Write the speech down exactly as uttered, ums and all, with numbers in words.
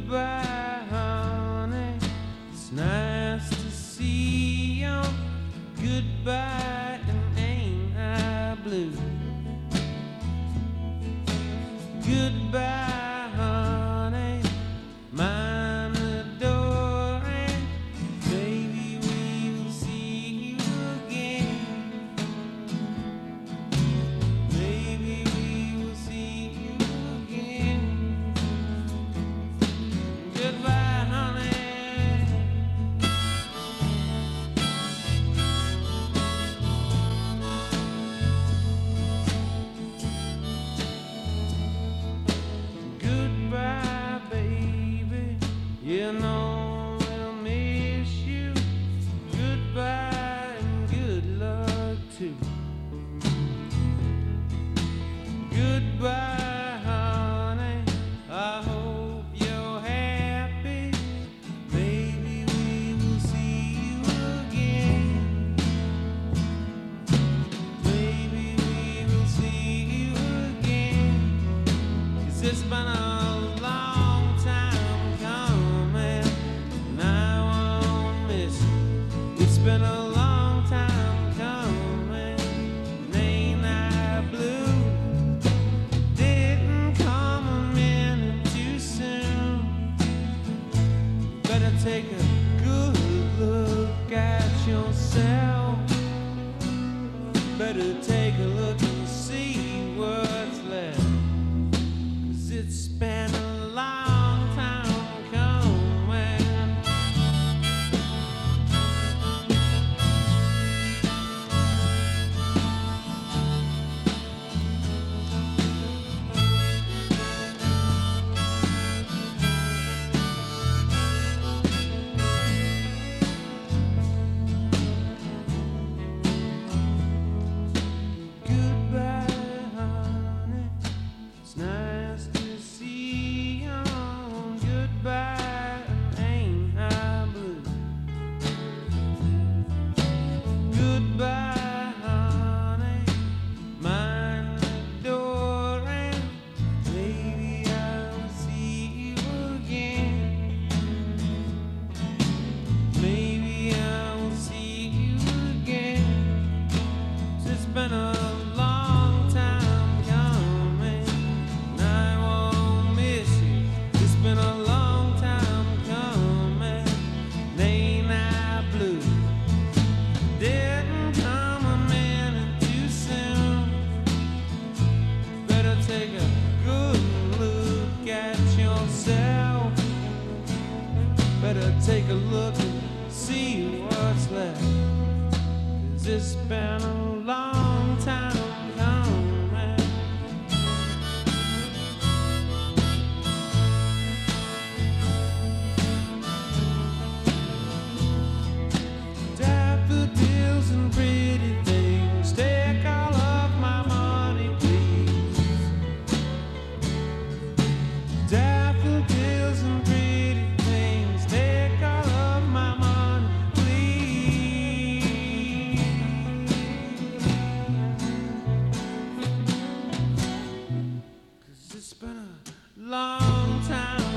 Goodbye, honey. It's nice to see you. Goodbye, and ain't I blue? Goodbye, honey. Mind the door, and maybe we will see you again. Maybe we will see you again. Goodbye, honey. Goodbye, baby. You know we'll miss you. Goodbye and good luck too. Goodbye, honey. I hope you're happy. Maybe we will see you again. Maybe we will see you again. 'Cause it's been a long time coming, and I won't miss you. It's been a long time coming, and ain't I blue? Didn't come a minute too soon. Better take a good look at yourself. Better take a look and see what's left. 'Cause it's been a long time coming. Goodbye, honey. It's nice to see you. Goodbye, and ain't I blue? Goodbye, honey. Mind the door, and maybe I'll see you again. Maybe I will see you again. 'Cause it's been a long time coming, and I won't miss you. It's been a long time coming, and ain't I blue? Didn't come a minute too soon. Better take a good look at yourself. Better take a look and see what's left. 'Cause it's been a long time coming. Daffodils and pretty things, take all of my money, please. Daffodils and pretty things, take all of my money, please. 'Cause it's been a long time